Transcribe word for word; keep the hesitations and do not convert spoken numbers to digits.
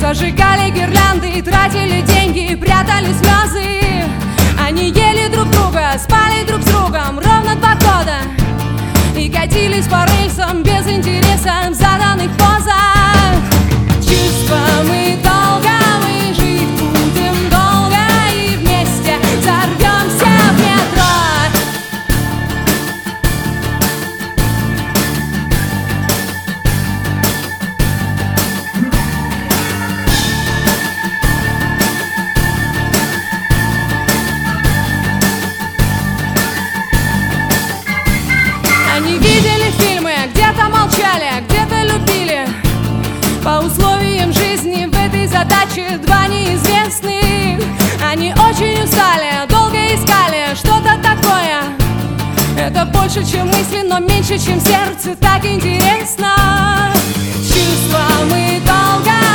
Зажигали гирлянды и тратили деньги, и прятали слезы. Они ели друг друга, спали друг с другом ровно два года и катились по рельсам без интереса в заданных позах. Чувства мы долго, мы жить будем долго, и вместе взорвемся в метро. Они видели фильмы, где-то молчали, где-то любили. По условиям жизни в этой задаче два неизвестных. Они очень устали, долго искали что-то такое. Это больше, чем мысли, но меньше, чем сердце. Так интересно. Чувства мы долго